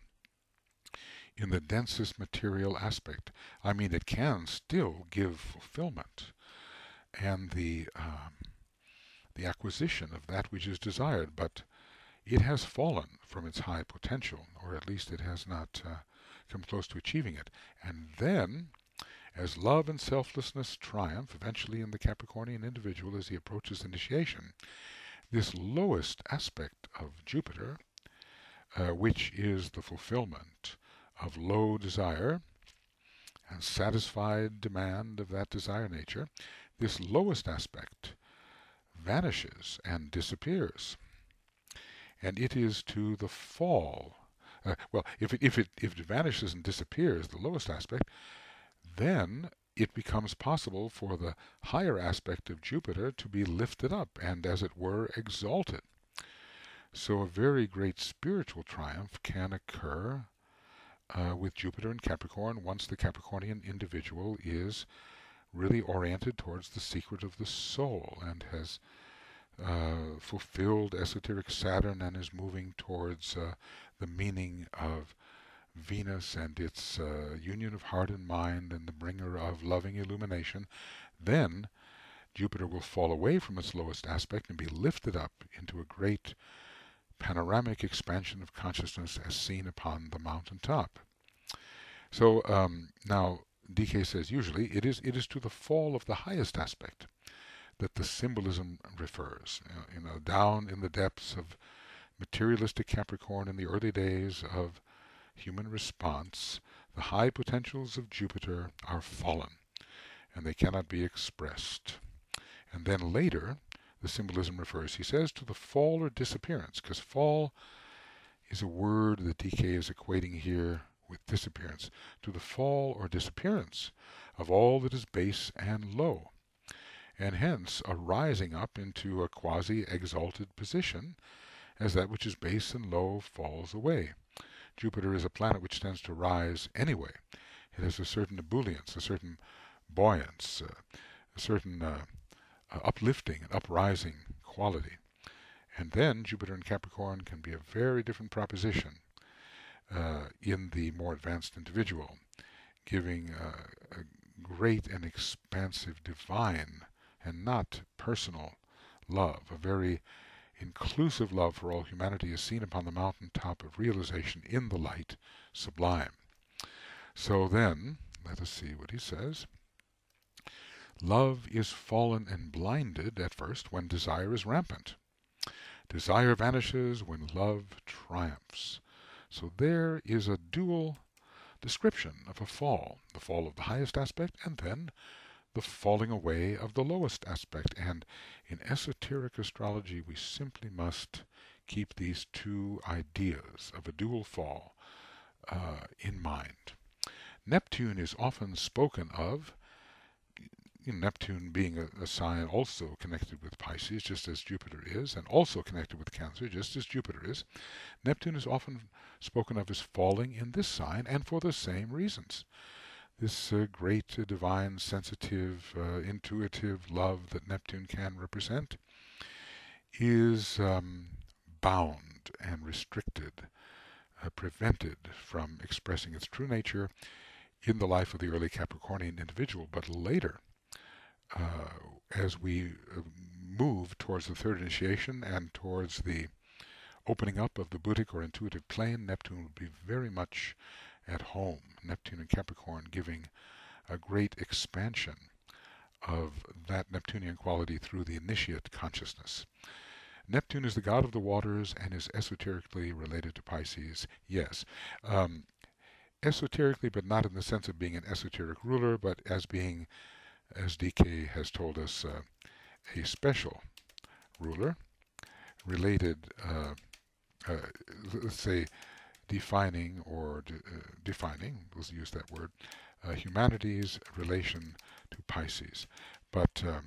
in the densest material aspect. I mean, it can still give fulfillment and the um, the acquisition of that which is desired, but it has fallen from its high potential, or at least it has not uh, come close to achieving it. And then, as love and selflessness triumph eventually in the Capricornian individual as he approaches initiation, this lowest aspect of Jupiter, uh, which is the fulfillment of low desire and satisfied demand of that desire nature, this lowest aspect vanishes and disappears. And it is to the fall, uh, well, if it, if, it, if it vanishes and disappears, the lowest aspect, then it becomes possible for the higher aspect of Jupiter to be lifted up and, as it were, exalted. So a very great spiritual triumph can occur uh, with Jupiter in Capricorn once the Capricornian individual is really oriented towards the secret of the soul and has uh, fulfilled esoteric Saturn and is moving towards uh, the meaning of Venus and its uh, union of heart and mind and the bringer of loving illumination. Then Jupiter will fall away from its lowest aspect and be lifted up into a great panoramic expansion of consciousness as seen upon the mountaintop. So um, now D K says usually it is it is to the fall of the highest aspect that the symbolism refers. You know, down in the depths of materialistic Capricorn in the early days of human response, the high potentials of Jupiter are fallen, and they cannot be expressed. And then later, the symbolism refers, he says, to the fall or disappearance, because fall is a word that D K is equating here with disappearance, to the fall or disappearance of all that is base and low, and hence a rising up into a quasi-exalted position as that which is base and low falls away. Jupiter is a planet which tends to rise anyway. It has a certain ebullience, a certain buoyance, uh, a certain uh, uh, uplifting and uprising quality. And then Jupiter in Capricorn can be a very different proposition uh, in the more advanced individual, giving uh, a great and expansive divine and not personal love, a very inclusive love for all humanity is seen upon the mountaintop of realization in the light sublime. So then, let us see what he says. Love is fallen and blinded at first when desire is rampant. Desire vanishes when love triumphs. So there is a dual description of a fall, the fall of the highest aspect and then the falling away of the lowest aspect. And in esoteric astrology, we simply must keep these two ideas of a dual fall uh, in mind. Neptune is often spoken of, Neptune being a, a sign also connected with Pisces, just as Jupiter is, and also connected with Cancer, just as Jupiter is. Neptune is often spoken of as falling in this sign, and for the same reasons. This uh, great uh, divine, sensitive, uh, intuitive love that Neptune can represent is um, bound and restricted, uh, prevented from expressing its true nature in the life of the early Capricornian individual. But later, uh, as we uh, move towards the third initiation and towards the opening up of the Buddhic or intuitive plane, Neptune will be very much at home. Neptune and Capricorn giving a great expansion of that Neptunian quality through the initiate consciousness. Neptune is the god of the waters and is esoterically related to Pisces. Yes, um, esoterically, but not in the sense of being an esoteric ruler, but as being, as D K has told us, uh, a special ruler related, uh, uh, let's say, defining or de uh, defining, let's use that word, uh, humanity's relation to Pisces, but um,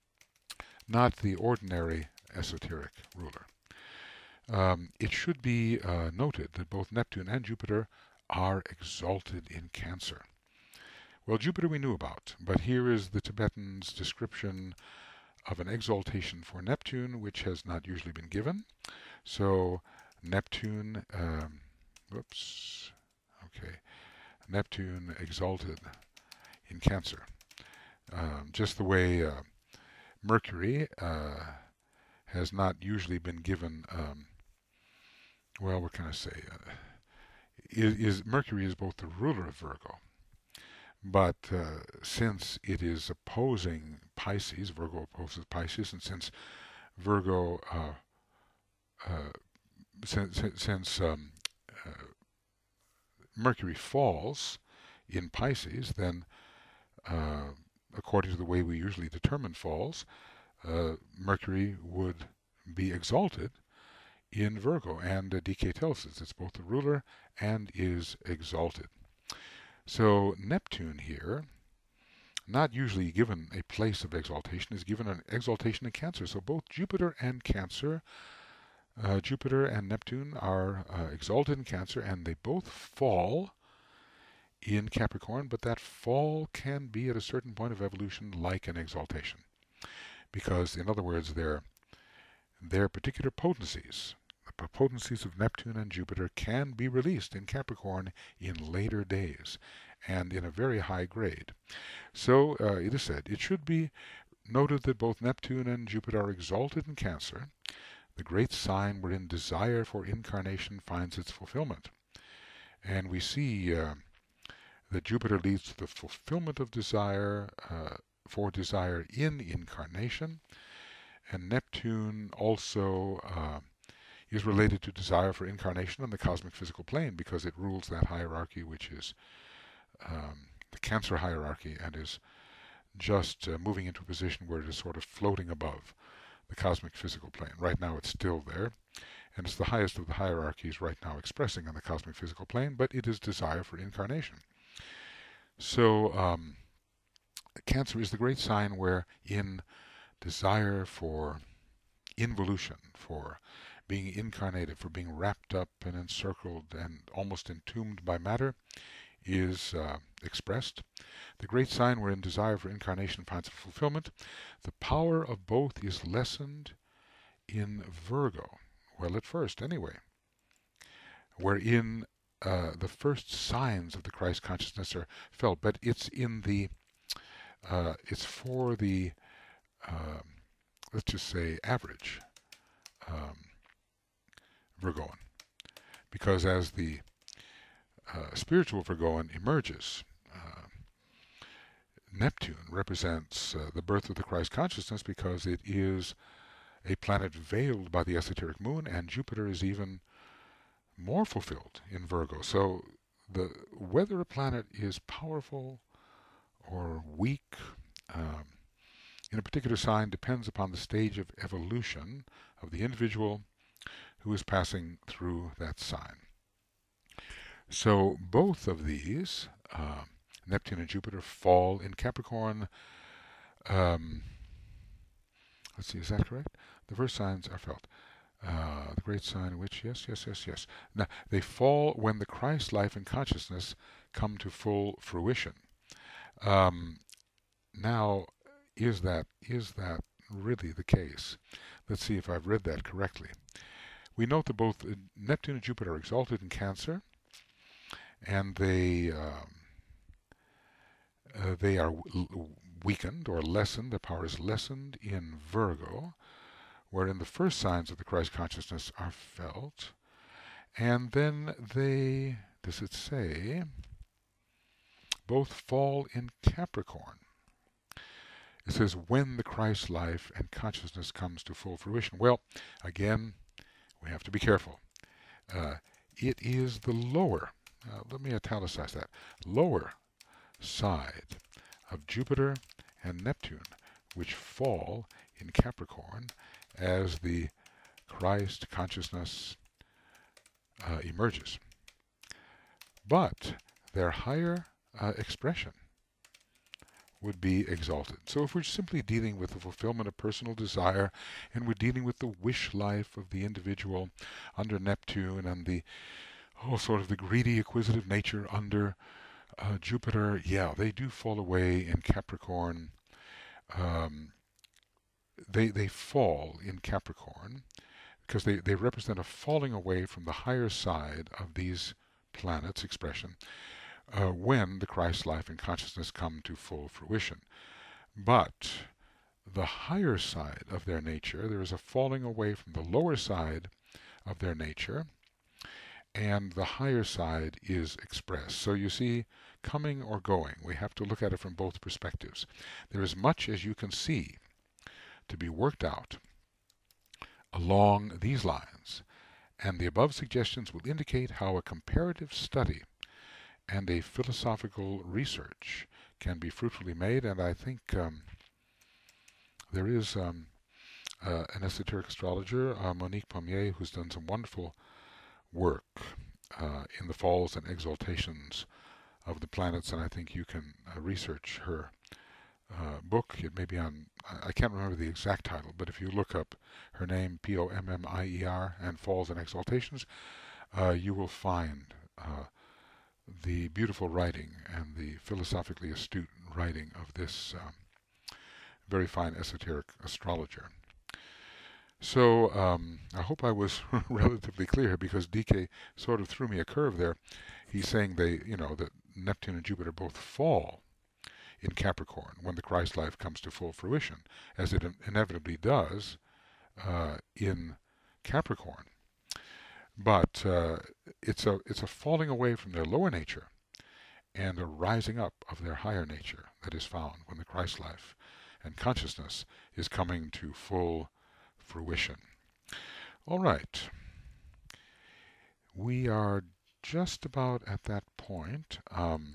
not the ordinary esoteric ruler. Um, it should be uh, noted that both Neptune and Jupiter are exalted in Cancer. Well, Jupiter we knew about, but here is the Tibetan's description of an exaltation for Neptune, which has not usually been given. So Neptune, um, whoops, okay, Neptune exalted in Cancer. Um, just the way uh, Mercury uh, has not usually been given, um, well, what can I say? Uh, is, is Mercury is both the ruler of Virgo, but uh, since it is opposing Pisces, Virgo opposes Pisces, and since Virgo, uh, uh, since, since um, uh, Mercury falls in Pisces, then uh, according to the way we usually determine falls, uh, Mercury would be exalted in Virgo, and uh, D K tells us it's both the ruler and is exalted. So Neptune here, not usually given a place of exaltation, is given an exaltation in Cancer. So both Jupiter and Cancer, uh, Jupiter and Neptune are uh, exalted in Cancer, and they both fall in Capricorn, but that fall can be at a certain point of evolution like an exaltation. Because, in other words, their, their particular potencies, the potencies of Neptune and Jupiter, can be released in Capricorn in later days and in a very high grade. So uh, it is said, it should be noted that both Neptune and Jupiter are exalted in Cancer, the great sign wherein desire for incarnation finds its fulfillment. And we see uh, that Jupiter leads to the fulfillment of desire, uh, for desire in incarnation, and Neptune also uh, is related to desire for incarnation on the cosmic physical plane, because it rules that hierarchy, which is um, the Cancer hierarchy, and is just uh, moving into a position where it is sort of floating above the cosmic physical plane. Right now it's still there, and it's the highest of the hierarchies right now expressing on the cosmic physical plane, but it is desire for incarnation. So um, Cancer is the great sign where in desire for involution, for being incarnated, for being wrapped up and encircled and almost entombed by matter, is uh, expressed. The great sign wherein desire for incarnation finds fulfillment. The power of both is lessened in Virgo. Well, at first, anyway, wherein uh, the first signs of the Christ consciousness are felt, but it's in the, uh, it's for the, uh, let's just say, average um, Virgoan, because as the uh, spiritual Virgoan emerges, uh, Neptune represents uh, the birth of the Christ consciousness, because it is a planet veiled by the esoteric moon, and Jupiter is even more fulfilled in Virgo. So the whether a planet is powerful or weak um, in a particular sign depends upon the stage of evolution of the individual who is passing through that sign. So both of these, uh, Neptune and Jupiter, fall in Capricorn. Um, let's see, is that correct? The first signs are felt. Uh, the great sign in which, yes, yes, yes, yes. Now, they fall when the Christ life and consciousness come to full fruition. Um, now, is that is that really the case? Let's see if I've read that correctly. We note that both Neptune and Jupiter are exalted in Cancer, and they um, uh, they are weakened or lessened. Their power is lessened in Virgo, wherein the first signs of the Christ consciousness are felt, and then they, does it say, both fall in Capricorn. It says when the Christ life and consciousness comes to full fruition. Well, again, we have to be careful. Uh, it is the lower, uh, let me italicize that, lower side of Jupiter and Neptune which fall in Capricorn as the Christ consciousness uh, emerges. But their higher uh, expression would be exalted. So if we're simply dealing with the fulfillment of personal desire, and we're dealing with the wish life of the individual under Neptune, and the oh, sort of the greedy, acquisitive nature under uh, Jupiter, yeah, they do fall away in Capricorn. Um, they they fall in Capricorn because they, they represent a falling away from the higher side of these planets' expression uh, when the Christ life and consciousness come to full fruition. But the higher side of their nature, there is a falling away from the lower side of their nature, and the higher side is expressed. So you see, coming or going, we have to look at it from both perspectives. There is much, as you can see, to be worked out along these lines, and the above suggestions will indicate how a comparative study and a philosophical research can be fruitfully made. And I think um, there is um, uh, an esoteric astrologer, uh, Monique Pommier, who's done some wonderful work uh, in the falls and exaltations of the planets, and I think you can uh, research her uh, book. It may be on, I can't remember the exact title, but if you look up her name, P O M M I E R, and Falls and Exaltations, uh, you will find uh, the beautiful writing and the philosophically astute writing of this um, very fine esoteric astrologer. So um, I hope I was relatively clear, because D K sort of threw me a curve there. He's saying they, you know, that Neptune and Jupiter both fall in Capricorn when the Christ life comes to full fruition, as it inevitably does uh, in Capricorn. But uh, it's a it's a falling away from their lower nature and a rising up of their higher nature that is found when the Christ life and consciousness is coming to full fruition. All right. We are just about at that point. Um,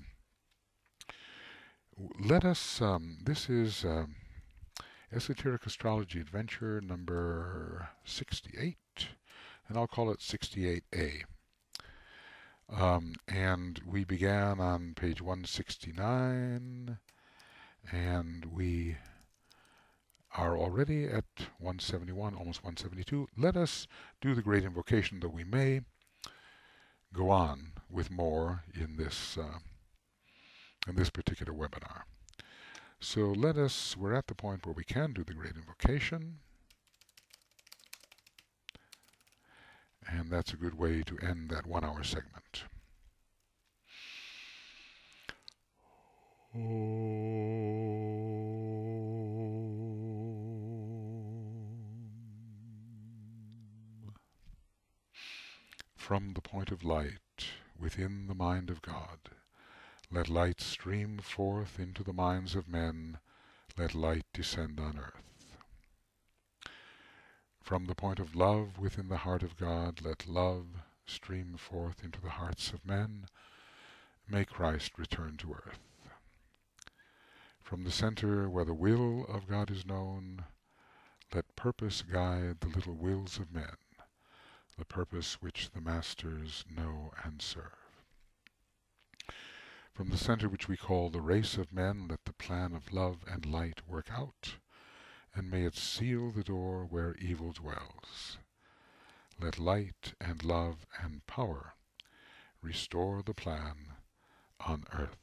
let us, um, this is um, Esoteric Astrology Adventure number sixty-eight, and I'll call it sixty-eight A. Um, and we began on page one sixty-nine, and we are already at one seventy-one, almost one seventy-two. Let us do the great invocation, though we may go on with more in this uh, in this particular webinar. So let us, we're at the point where we can do the great invocation, and that's a good way to end that one hour segment. From the point of light within the mind of God, let light stream forth into the minds of men, let light descend on earth. From the point of love within the heart of God, let love stream forth into the hearts of men. May Christ return to earth. From the center where the will of God is known, let purpose guide the little wills of men, the purpose which the masters know and serve. From the center which we call the race of men, let the plan of love and light work out, and may it seal the door where evil dwells. Let light and love and power restore the plan on earth.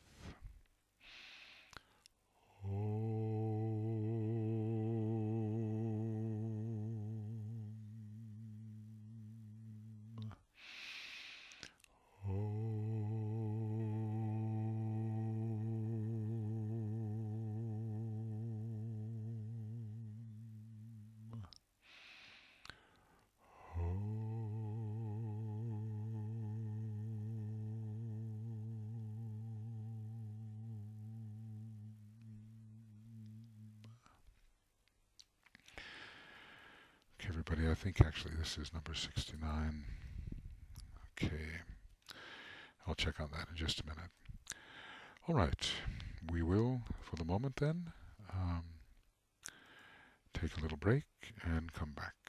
Okay, everybody, I think actually this is number sixty-nine. Okay, I'll check on that in just a minute. All right, we will, for the moment then, um, take a little break and come back.